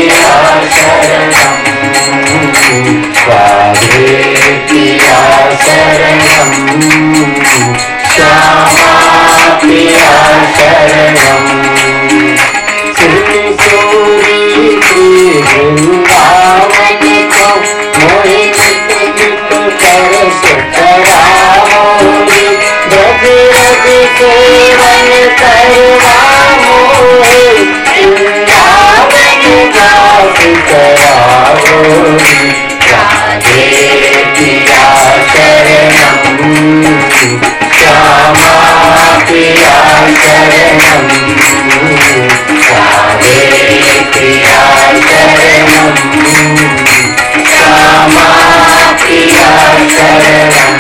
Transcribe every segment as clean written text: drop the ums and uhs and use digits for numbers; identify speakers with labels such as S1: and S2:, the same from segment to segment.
S1: पिया शरणम, राधे पिया शरणम, श्यामा पिया शरणम। सूरी की वृंदावन को मोहि नित नित तरस कराओगी, ब्रज रज सेवन करवाओगे, वृंदावन वास कराओगी। राधे पिया शरणम, श्यामा पिया शरणम, राधे पिया शरणम, श्यामा पिया शरणम।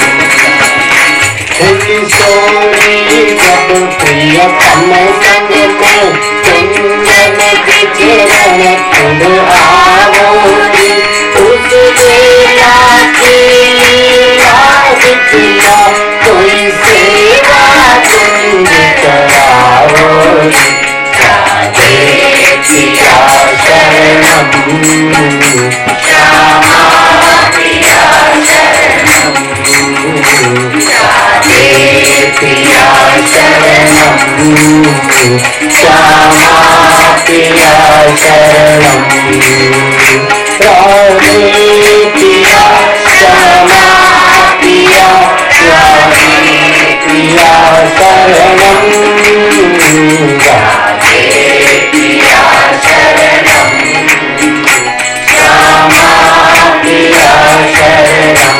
S1: किशोरी जब प्रियतम संग में कुंदन विचरण तुम आओगी, उस वेला की लीला दिखला कोई सेवा तुम कराओगी। राधे पिया शरणम, श्यामा पिया शरणम, राधे पिया शरणम, श्यामा पिया शरणम। राधे पिया श्यामा पिया, राधे पिया शरणम, राधे पिया शरणम, श्यामा पिया शरणम।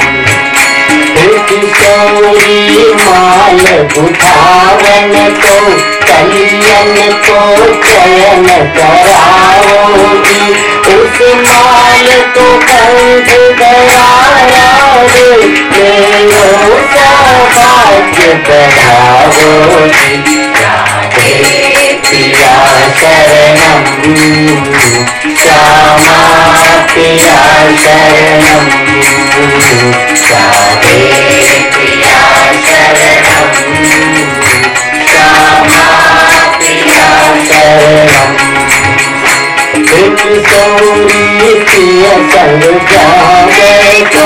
S1: किशोरी माल उठावन को कलियन को चयन कराओगी, उस माल को कंठ कराया रे मेरो सौभाग्य बढ़ाओगी। राधे पिया शरणम, श्यामा पिया शरणम, राधे पिया शरणम, श्यामा पिया शरणम। किशोरी प्रिय संग जावे तो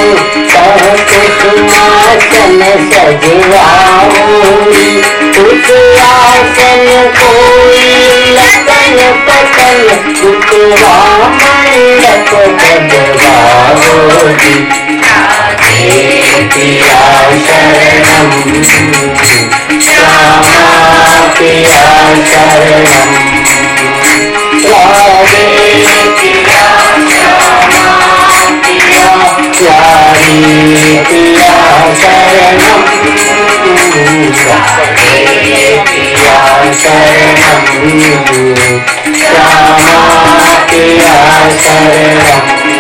S1: कुसुमासन सजवाओगी, उस आसन कोई लगन पतन कुतवा मंडप सजवाओगी। राधे पिया शरणम, श्यामा पिया शरणम, राधे पिया श्यामा पिया, प्यारी पिया शरणम, राधे पिया शरणम, श्यामा पिया शरणम।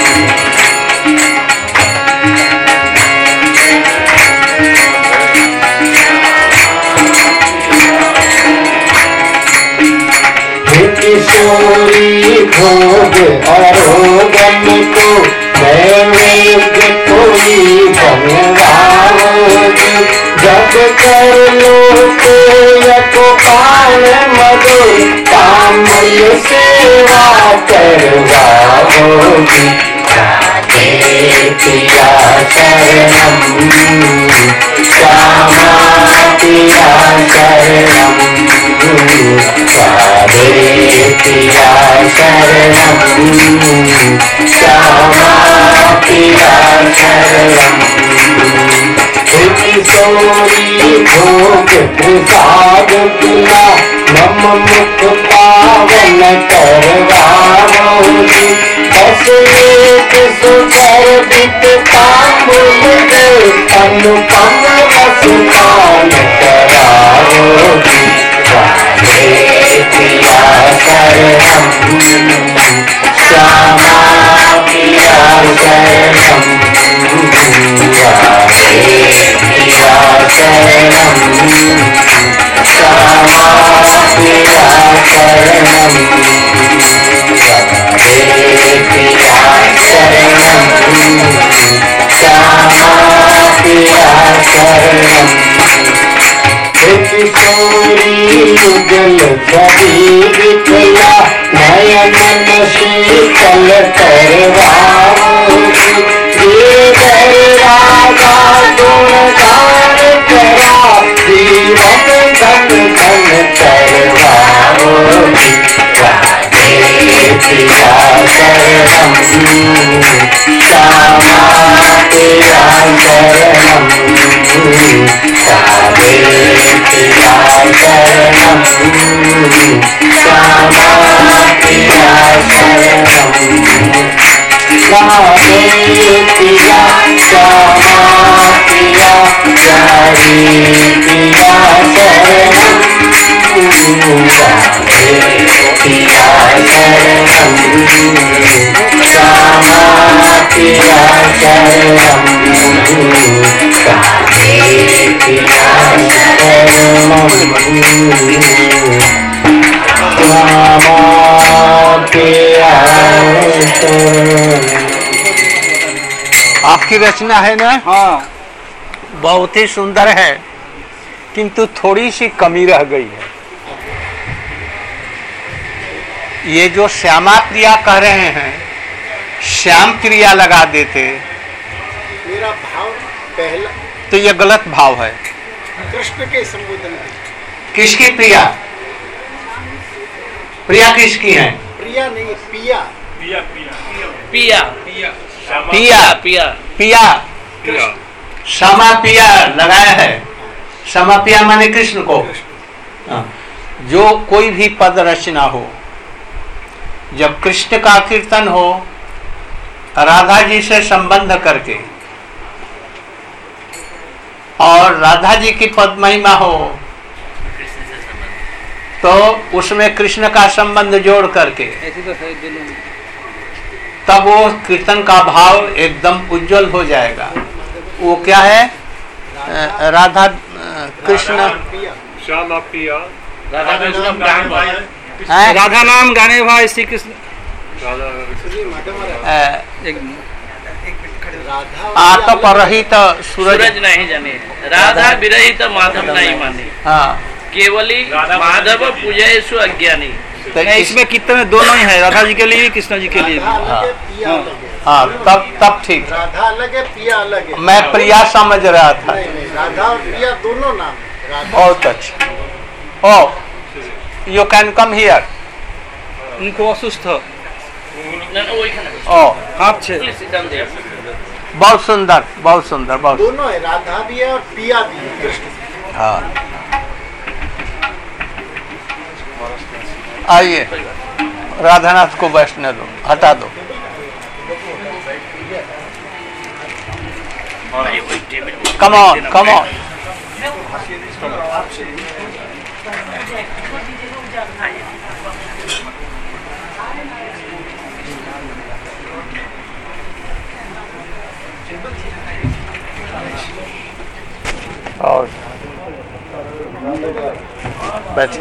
S1: किशोरी भोग आरोगन को नैवेद्य कोई बनवाओगी, जब कर लो पान मधु ताम्र सेवा करवाओगी। राधे पिया शरणम, श्यामा पिया शरणम, राधे पिया शरणम, श्यामा पिया शरणम। किशोरी भोग प्रसाद पिया मम मुख पावन करवाओगी, बस एक सुगर्भित तांबुल दे अनुपम रस पान कराओगी। राधे पिया शरणम, श्यामा पिया शरणम, राधे पिया शरणम, श्यामा पिया शरणम, राधे पिया शरणम, श्यामा पिया शरणम। किशोरी युगल छवि दिखला नयन शीतल करवाओगी, गिरधर राधा गुणगान करा, जीवन धन धन करवाओगी। राधे प्रिया शरणम, श्यामा प्रिया शरणम, राधे प्रिया शरणम, श्यामा प्रिया शरणम, राधे प्रिया श्यामा प्रिया, राधे प्रिया शरणम, राधे प्रिया शरणम, श्यामा प्रिया शरणम, राधे प्रिया शरणम, श्यामा प्रिया शरणम। आपकी रचना है ना?
S2: हाँ,
S1: बहुत ही सुंदर है, किंतु थोड़ी सी कमी रह गई है। ये जो श्यामा प्रिया कह रहे हैं, श्याम प्रिया लगा देते
S2: मेरा भाव पहला
S1: तो ये गलत भाव है।
S2: कृष्ण के संबोधन में।
S1: किसकी प्रिया? प्रिया किसकी है?
S2: प्रिया नहीं, पिया।
S3: पिया पिया
S4: पिया
S1: पिया
S4: पिया
S1: पिया श्यामा पिया लगाया है। श्यामा पिया माने कृष्ण को। हाँ। जो कोई भी पद रचना हो, जब कृष्ण का कीर्तन हो, राधा जी से संबंध करके, और राधा जी की पद महिमा हो, तो उसमें कृष्ण का संबंध जोड़ करके तब वो कीर्तन का भाव एकदम उज्जवल हो जाएगा। वो क्या है? राधा कृष्ण
S3: श्यामा पिया
S4: राधा कृष्ण प्राण भाई
S1: हैं?
S2: राधा नाम गाने भाई श्री कृष्ण।
S1: आतप रहित सूरज।
S4: सूरज नहीं जाने, राधा विरहित माधव नहीं माने,
S1: हाँ,
S4: केवली माधव पूजयसु अज्ञानी।
S1: तो
S2: नहीं, इसमें कीर्तन में दोनों ही है, राधा जी के लिए भी कृष्ण जी के लिए भी।
S1: हाँ, तब ठीक।
S2: राधा अलग है, पिया अलग है।
S1: मैं प्रिया समझ रहा था।
S2: नहीं, नहीं, राधा और पिया दोनों नाम है। राधा
S1: बहुत अच्छा। Oh, you can come here.
S2: उनको असुस्थ
S1: ओ,
S2: हाथ छे।
S1: बहुत सुंदर, बहुत सुंदर, बहुत।
S2: दोनों है, राधा भी है और पिया भी है कृष्ण।
S1: हाँ, आइए, राधानाथ को बैठने दो, हटा दो। Come on, come on. और बैठ।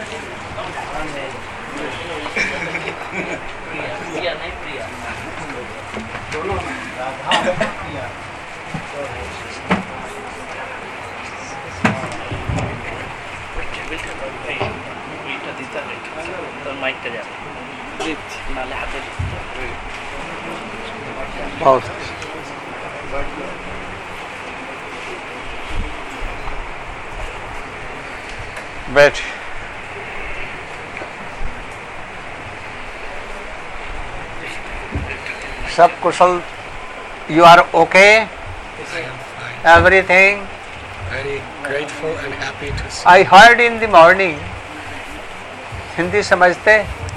S1: बहुत बैठ। सब कुशल? You are okay? Everything?
S5: Very grateful and happy to see.
S1: I heard in the morning. Hindi समझते?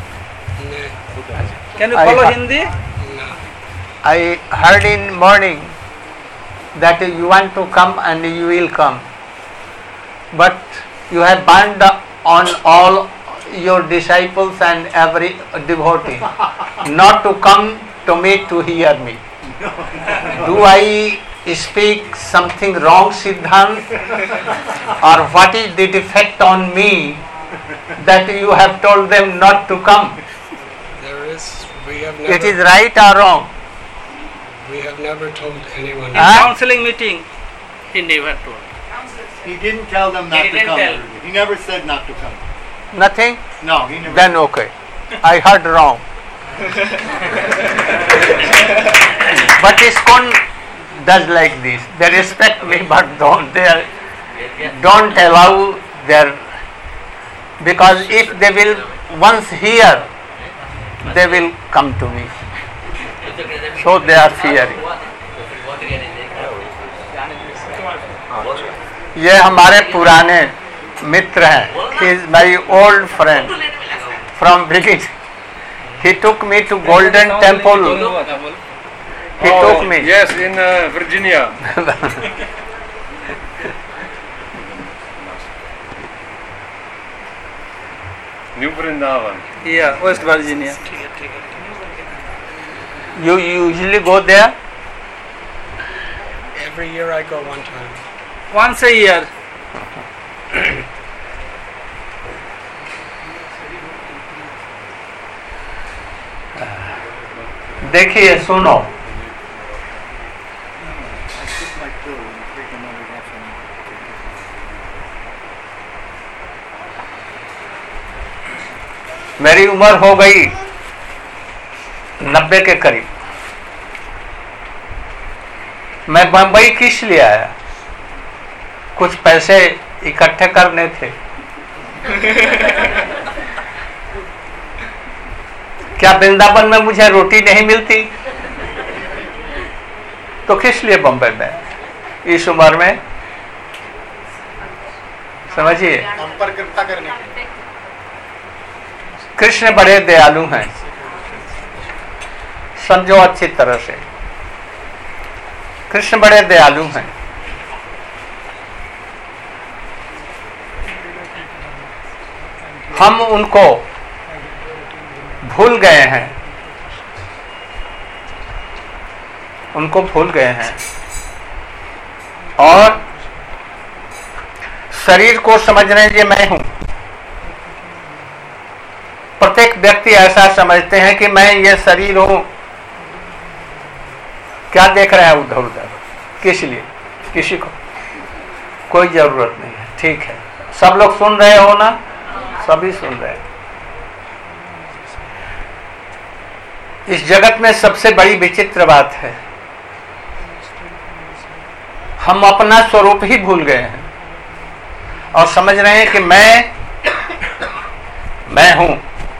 S2: Can you
S1: I
S2: follow
S1: ha-
S2: Hindi?
S5: No.
S1: I heard in morning that you want to come and you will come, but you have burned on all your disciples and every devotee not to come to me to hear me. Do I speak something wrong, Siddhant? Or what is the defect on me that you have told them not to come?
S5: There is. We have
S1: It
S5: never.
S1: is right or wrong?
S5: We have never told anyone.
S2: In
S1: Huh?
S2: counseling meeting.
S4: He never told.
S6: He didn't tell them not
S4: He
S6: to
S4: didn't
S6: come.
S4: tell.
S6: He never said not to come.
S1: Nothing?
S6: No, he never.
S1: Then okay. I heard wrong. But ISKCON does like this. They respect me, but don't allow their, because if they will once hear, they will come to me. So they are fearing. ये हमारे पुराने मित्र हैं. He is my old friend from beginning. He took me to Golden Temple. He took me.
S3: Yes, in Virginia. New Vrindavan.
S2: Yeah, West Virginia.
S1: You usually go there?
S5: Every year I go one time.
S2: Once a year.
S1: देखिए, सुनो. मेरी उम्र हो गई 90 के करीब. मैं बंबई किस लिए आया? कुछ पैसे इकट्ठे करने थे. क्या वृंदावन में मुझे रोटी नहीं मिलती? तो किस लिए बंबई में इस उम्र में? समझिए,
S2: हम पर कृपा करने के लिए।
S1: कृष्ण बड़े दयालु हैं. समझो अच्छी तरह से, कृष्ण बड़े दयालु हैं. हम उनको भूल गए हैं, उनको भूल गए हैं और शरीर को समझ रहे हैं ये मैं हूं. प्रत्येक व्यक्ति ऐसा समझते हैं कि मैं ये शरीर हूं. क्या देख रहे हैं उधर उधर? किस लिए? किसी को कोई जरूरत नहीं है. ठीक है, सब लोग सुन रहे हो ना? सभी सुन रहे हैं. इस जगत में सबसे बड़ी विचित्र बात है, हम अपना स्वरूप ही भूल गए हैं और समझ रहे हैं कि मैं हूं,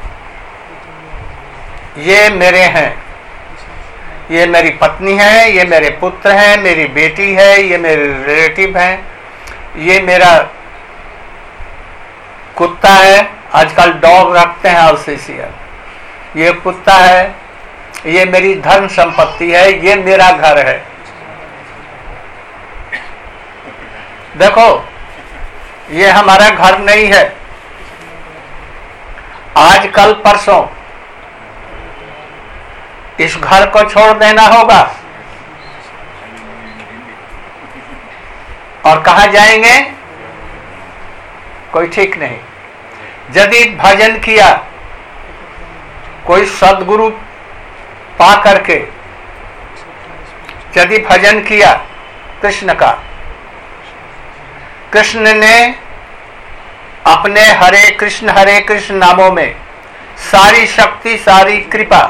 S1: ये मेरे हैं, ये मेरी पत्नी है, ये मेरे पुत्र हैं, मेरी बेटी है, ये मेरे रिलेटिव हैं, ये मेरा कुत्ता है. आजकल डॉग रखते हैं ऑस्ट्रेलिया. ये कुत्ता है, ये मेरी धन संपत्ति है, ये मेरा घर है. देखो, ये हमारा घर नहीं है. आज कल परसों इस घर को छोड़ देना होगा और कहां जाएंगे कोई ठीक नहीं. यदि भजन किया, कोई सद्गुरु पा करके यदि भजन किया कृष्ण का, कृष्ण ने अपने हरे कृष्ण नामों में सारी शक्ति, सारी कृपा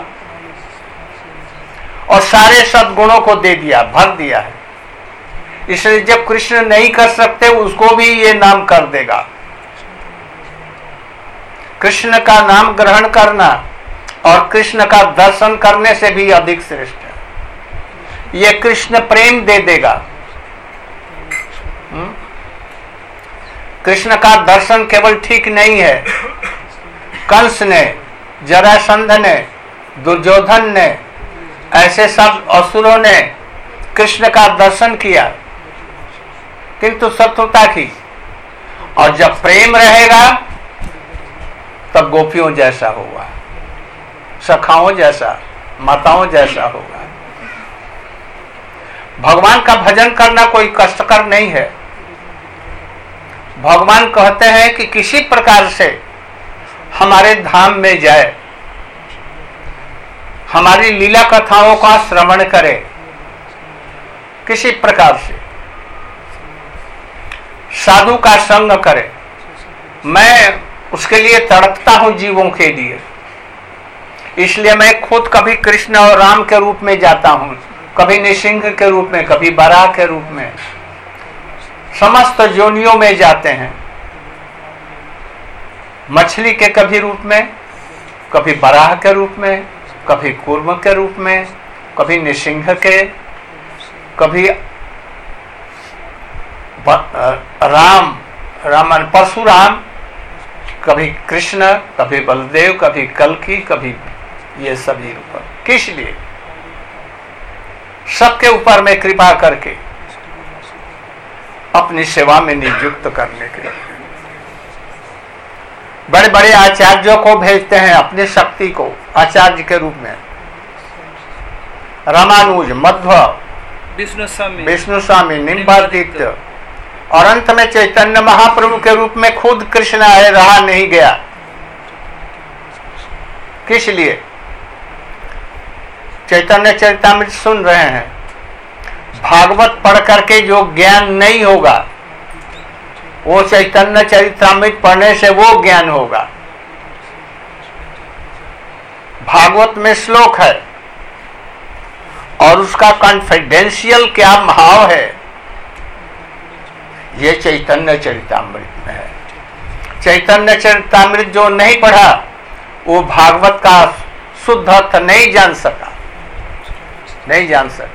S1: और सारे सद्गुणों को दे दिया, भर दिया है. इसलिए जब कृष्ण नहीं कर सकते उसको भी ये नाम कर देगा. कृष्ण का नाम ग्रहण करना और कृष्ण का दर्शन करने से भी अधिक श्रेष्ठ है. ये कृष्ण प्रेम दे देगा. कृष्ण का दर्शन केवल ठीक नहीं है. कंस ने, जरासंध ने, दुर्योधन ने, ऐसे सब असुरों ने कृष्ण का दर्शन किया किंतु शत्रुता की. और जब प्रेम रहेगा तब गोपियों जैसा होगा, सखाओं जैसा, माताओं जैसा होगा. भगवान का भजन करना कोई कष्टकर नहीं है. भगवान कहते हैं कि किसी प्रकार से हमारे धाम में जाए, हमारी लीला कथाओं का श्रवण करे, किसी प्रकार से साधु का संग करे. मैं उसके लिए तड़पता हूं जीवों के लिए. इसलिए मैं खुद कभी कृष्ण और राम के रूप में जाता हूं, कभी नृसिंह के रूप में, कभी बराह के रूप में, समस्त योनियों में जाते हैं। मछली के कभी रूप में, कभी बराह के रूप में, कभी कूर्म के रूप में, कभी नृसिंह के, कभी रामन परशुराम, कभी कृष्ण, कभी बलदेव, कभी कल्कि, कभी ये सभी रूप। किस लिए? सबके ऊपर में कृपा करके अपनी सेवा में नियुक्त करने के लिए। बड़े बड़े आचार्यों को भेजते हैं अपनी शक्ति को आचार्य के रूप में, रामानुज, मध्व, विष्णु स्वामी, निम्बादित्य, और अंत में चैतन्य महाप्रभु के रूप में खुद कृष्ण आए, रहा नहीं गया। किस लिए? चैतन्य चरितामृत सुन रहे हैं, भागवत पढ़ करके जो ज्ञान नहीं होगा वो चैतन्य चरितामृत पढ़ने से वो ज्ञान होगा। भागवत में श्लोक है और उसका कॉन्फिडेंशियल क्या भाव है, ये चैतन्य चरितामृत में है। चैतन्य चरितामृत जो नहीं पढ़ा वो भागवत का शुद्ध अर्थ नहीं जान सका, नहीं जान सकते।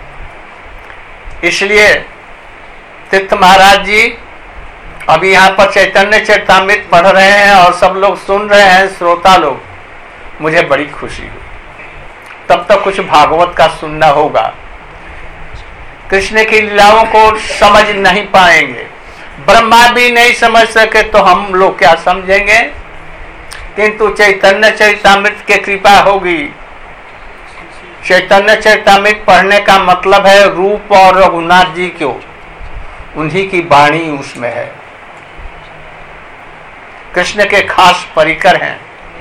S1: इसलिए तीर्थ महाराज जी अभी यहाँ पर चैतन्य चरितामृत पढ़ रहे हैं और सब लोग सुन रहे हैं, श्रोता लोग, मुझे बड़ी खुशी हुई। तब तक कुछ भागवत का सुनना होगा। कृष्ण की लीलाओं को समझ नहीं पाएंगे, ब्रह्मा भी नहीं समझ सके तो हम लोग क्या समझेंगे। किंतु चैतन्य चरितामृत की कृपा होगी। चैतन्य चरितामृत पढ़ने का मतलब है रूप और रघुनाथ जी को, उन्हीं की वाणी उसमें है। कृष्ण के खास परिकर हैं,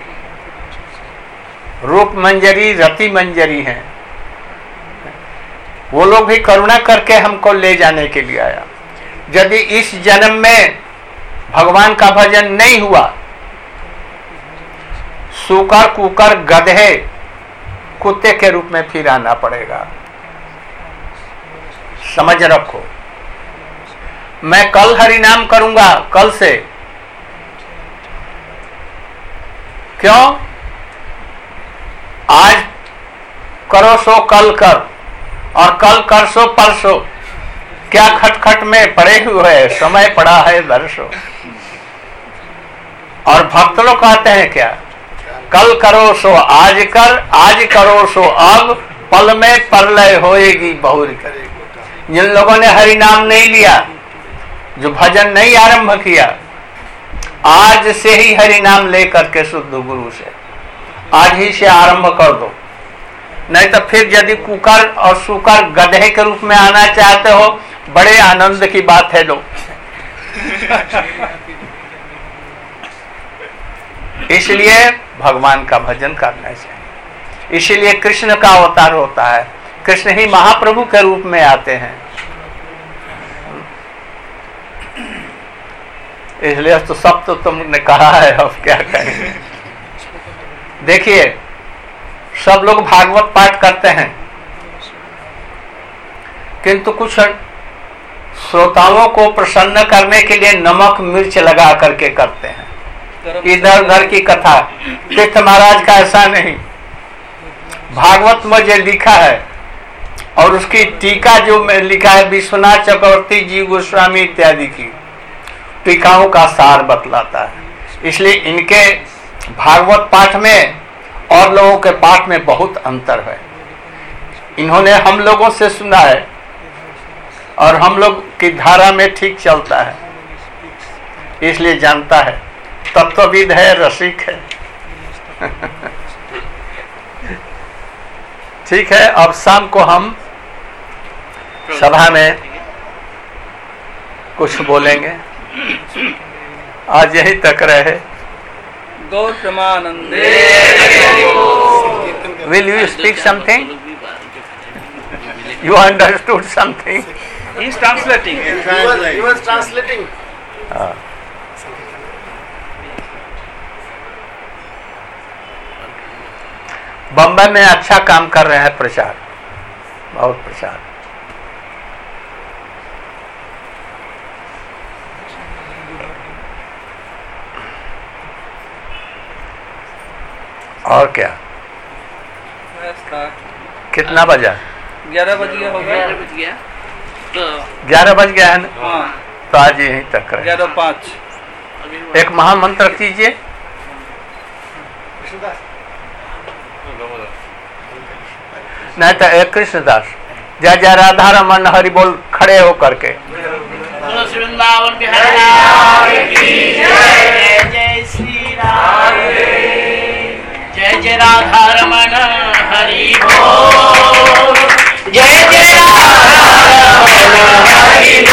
S1: रूप मंजरी, रति मंजरी हैं। वो लोग भी करुणा करके हमको ले जाने के लिए आया। यदि इस जन्म में भगवान का भजन नहीं हुआ, सूकर, कुकर, गधे, कुत्ते के रूप में फिर आना पड़ेगा। समझ रखो, मैं कल हरि नाम करूंगा, कल से। क्यों? आज करो सो कल कर, और कल कर सो परसों। क्या खटखट में पड़े हुए है, समय पड़ा है वर्षों। और भक्त लोग कहते हैं क्या? कल करो सो आज कर, आज करो सो अब, पल में परलय होएगी बहुरी करेगी। जिन लोगों ने हरि नाम नहीं लिया, जो भजन नहीं आरंभ किया, आज से ही हरि नाम लेकर के शुद्ध गुरु से आज ही से आरंभ कर दो। नहीं तो फिर यदि कुकर और सुकर गधे के रूप में आना चाहते हो, बड़े आनंद की बात है लोग। इसलिए भगवान का भजन करना चाहिए। इसीलिए कृष्ण का अवतार होता है, कृष्ण ही महाप्रभु के रूप में आते हैं। इसलिए तो सब तो तुमने कहा है, अब क्या कहें। देखिए, सब लोग भागवत पाठ करते हैं, किंतु कुछ श्रोताओं को प्रसन्न करने के लिए नमक मिर्च लगा करके करते हैं, इधर उधर की कथा। तीर्थ महाराज का ऐसा नहीं। भागवत में जो लिखा है और उसकी टीका जो में लिखा है, विश्वनाथ चक्रवर्ती जी गोस्वामी इत्यादि की टीकाओं का सार बतलाता है। इसलिए इनके भागवत पाठ में और लोगों के पाठ में बहुत अंतर है। इन्होंने हम लोगों से सुना है और हम लोग की धारा में ठीक चलता है, इसलिए जानता है। तत्वविद है, रसिक है। ठीक है, अब शाम को हम सभा में कुछ बोलेंगे। आज यही तक रहे।
S2: गौतमानंदे।
S1: Will you speak something? You understood something?
S2: He is translating.
S6: He was translating.
S1: Bombay में अच्छा काम कर रहे हैं, प्रचार, बहुत प्रचार। और क्या, कितना बजा?
S2: 11 बज गया होगा।
S4: 11 बज गया तो
S1: 11 बज गया है ना,
S2: हाँ,
S1: तो आज यहीं तक रहे।
S2: 11:05।
S1: एक महामंत्र कीजिए। नहीं तो एक कृष्णदास, जय जय राधा रमन हरि बोल, खड़े हो करके।
S4: तुलसी वृंदावन बिहारी लाल की जय, जय श्री राम, जय जय राधा रमन हरि बोल, जय जय राधा रमन हरि बोल।